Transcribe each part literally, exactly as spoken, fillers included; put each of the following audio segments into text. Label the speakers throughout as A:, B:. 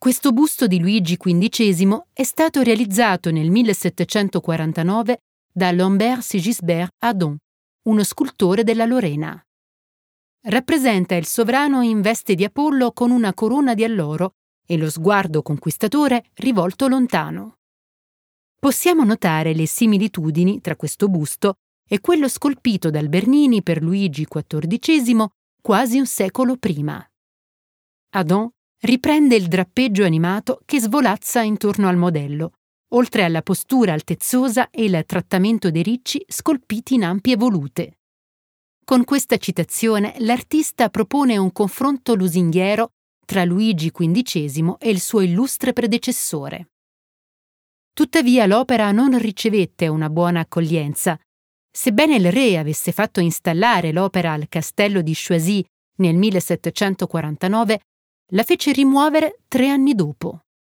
A: Questo busto di Luigi quindicesimo è stato realizzato nel millesettecentoquarantanove da Lambert-Sigisbert Adon, uno scultore della Lorena. Rappresenta il sovrano in veste di Apollo con una corona di alloro e lo sguardo conquistatore rivolto lontano. Possiamo notare le similitudini tra questo busto e quello scolpito dal Bernini per Luigi quattordicesimo quasi un secolo prima. Adon riprende il drappeggio animato che svolazza intorno al modello, oltre alla postura altezzosa e il trattamento dei ricci scolpiti in ampie volute. Con questa citazione l'artista propone un confronto lusinghiero tra Luigi quindicesimo e il suo illustre predecessore. Tuttavia l'opera non ricevette una buona accoglienza. Sebbene il re avesse fatto installare l'opera al castello di Choisy nel millesettecentoquarantanove, la fece rimuovere tre anni dopo.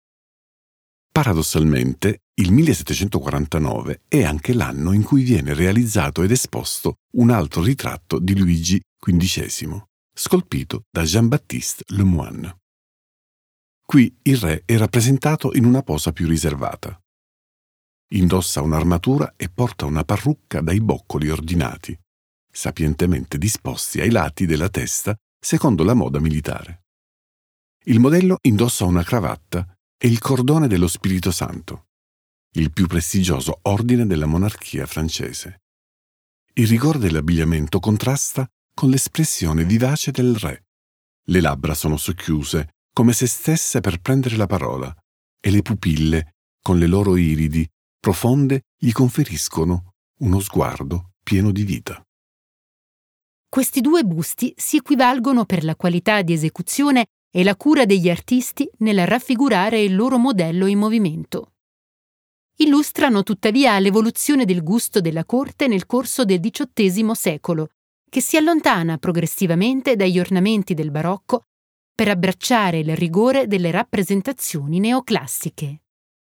B: Paradossalmente, il millesettecentoquarantanove è anche l'anno in cui viene realizzato ed esposto un altro ritratto di Luigi quindicesimo, scolpito da Jean-Baptiste Lemoine. Qui il re è rappresentato in una posa più riservata. Indossa un'armatura e porta una parrucca dai boccoli ordinati, sapientemente disposti ai lati della testa secondo la moda militare. Il modello indossa una cravatta e il cordone dello Spirito Santo, il più prestigioso ordine della monarchia francese. Il rigore dell'abbigliamento contrasta con l'espressione vivace del re. Le labbra sono socchiuse, come se stesse per prendere la parola, e le pupille, con le loro iridi profonde, gli conferiscono uno sguardo pieno di vita.
A: Questi due busti si equivalgono per la qualità di esecuzione e la cura degli artisti nel raffigurare il loro modello in movimento. Illustrano tuttavia l'evoluzione del gusto della corte nel corso del diciottesimo secolo, che si allontana progressivamente dagli ornamenti del barocco per abbracciare il rigore delle rappresentazioni neoclassiche.